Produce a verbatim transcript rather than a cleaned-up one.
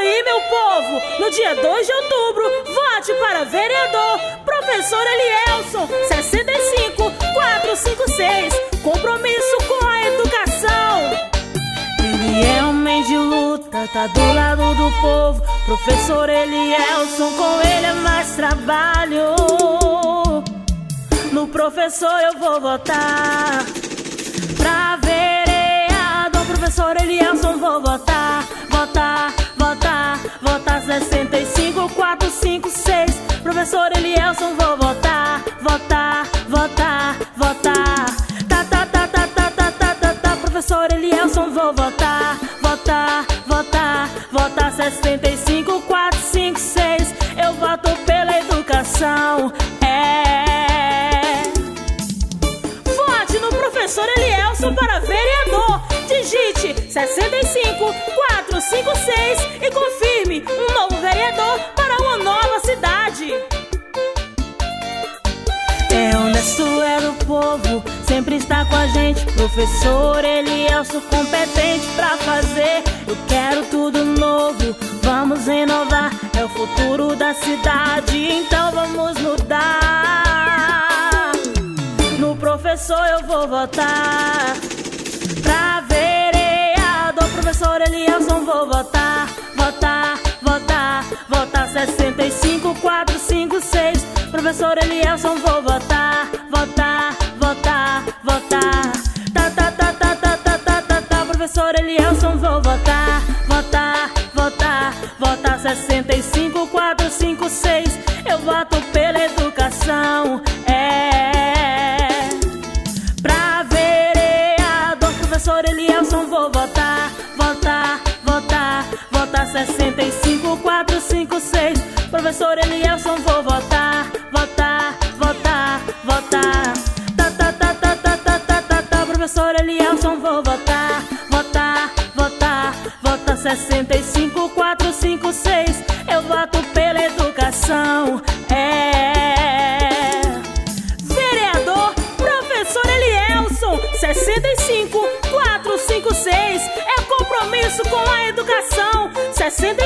aí, meu povo, no dia dois de outubro, vote para vereador Professor Elielson, sessenta e cinco, quatrocentos e cinquenta e seis. Compromisso com a educação. Ele é homem de luta, tá do lado do povo. Professor Elielson, com ele é mais trabalho. No professor eu vou votar. Pra vereador, professor Elielson, vou votar. Votar, votar, votar sessenta e cinco, quatrocentos e cinquenta e seis. Professor Elielson, vou votar. Votar, votar, votar. Tá, tá, tá, tá, tá, tá, tá, tá, tá. Professor Elielson, vou votar. Votar, votar, votar sessenta e cinco, quatrocentos e cinquenta e seis. Eu voto pela educação. É. Vote no professor Elielson para vereador. Digite sessenta e cinco, quatrocentos e cinquenta e seis e confirme um novo vereador para uma nova cidade. É honesto, é do povo, sempre está com a gente. Professor Elielson, competente pra fazer. Eu quero tudo novo, vamos inovar. É o futuro da cidade, então vamos mudar. No professor eu vou votar. Pra vereador, professor Elielson, vou votar. Votar, votar, votar sessenta e cinco, quatrocentos e cinquenta e seis. Professor Elielson, vou votar. Votar, votar, votar. Tá, tá, tá, tá, tá, tá, tá, tá, tá. Professor Elielson, vou votar. Votar, votar, votar sessenta e cinco, quatrocentos e cinquenta e seis. Eu voto pela educação. É. Pra vereador, professor Elielson, vou votar. Votar, votar, votar sessenta e cinco, quatrocentos e cinquenta e seis. Professor Elielson, vou votar. Votar, votar, votar. Tá, tá, tá, tá, tá, tá, tá, tá, tá. Professor Elielson, vou votar. Votar, votar, votar sessenta e cinco, quatrocentos e cinquenta e seis. Eu voto pela educação. É. Vereador Professor Elielson, sessenta e cinco, quatrocentos e cinquenta e seis. É compromisso com a educação. sessenta